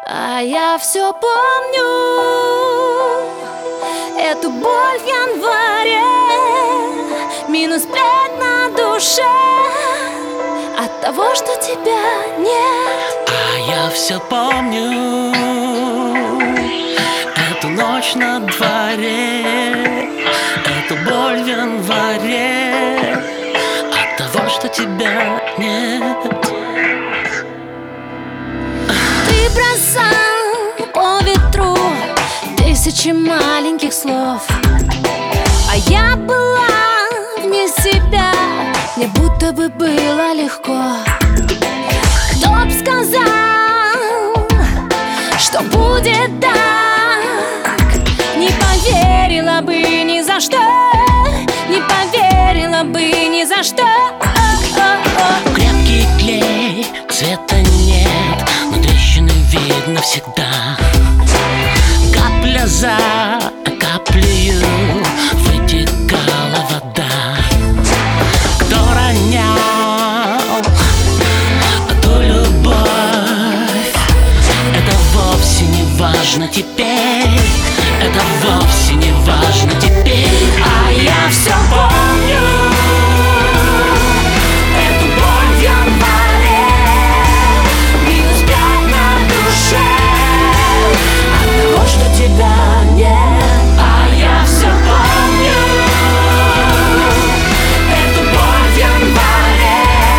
А я все помню эту боль в январе, -5 на душе от того, что тебя нет. А я все помню эту ночь на дворе, эту боль в январе от того, что тебя нет. Ты бросал по ветру тысячи маленьких слов, а я была вне себя, мне будто бы было легко. Кто б сказал, что будет так? Не поверила бы ни за что, не поверила бы ни за что. Крепкий клей, цвета нет, но трещины видно всегда. Капля за каплею вытекала вода. Кто ронял ту любовь, это вовсе не важно теперь, это вовсе не важно теперь. А я все помню эту боль в январе, -5 на душе от того, что тебя нет. А я все помню эту боль в январе,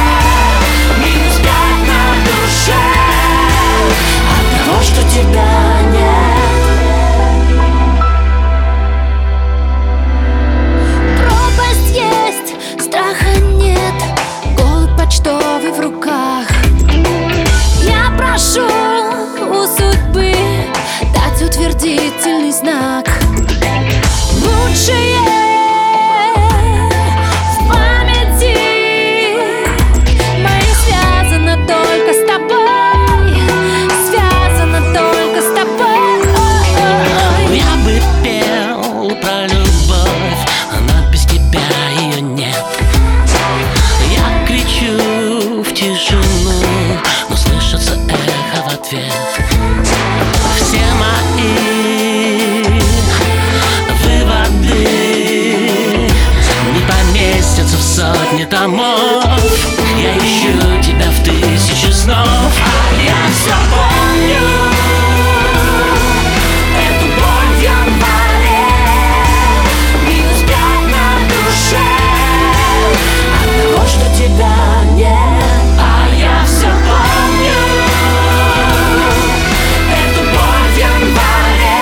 -5 на душе от того, что тебя нет. Пропасть есть, страха нет, голубь почтовый в руках. Я прошу у судьбы дать утвердительный знак. Лучшее в памяти моей связано только с тобой, связано только с тобой. Я бы пел про любовь, но без тебя ее нет. Я кричу в тишину, но слышится эхо в ответ. Все мои выводы не поместятся в сотни томов. Я ищу тебя в 1000 снов. А я все помню эту боль в январе, -5 на душе от того, что тебя нет. А я все помню эту боль в январе,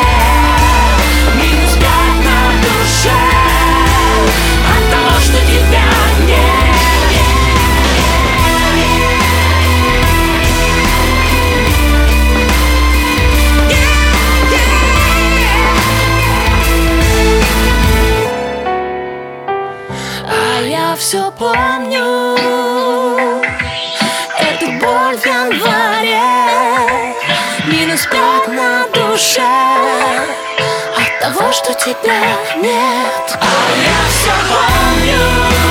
-5 на душе от того, что тебя нет. А я все помню эту боль в январе, -5 на душе от того, что тебя нет. А я все помню